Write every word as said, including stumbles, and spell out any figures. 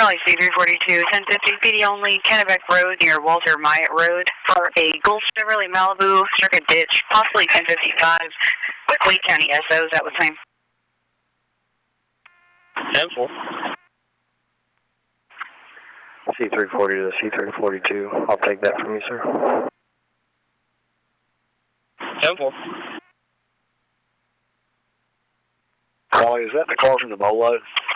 Charlie C three forty-two, ten fifty P D only, Kennebec Road near Walter Myatt Road for a Gold Chevrolet Malibu, circuit ditch, possibly ten fifty-five, with Wake County S Os at the same. ten four. C three forty to C three forty-two. I'll take that from you, sir. ten four. Charlie, is that the car from the Bolo?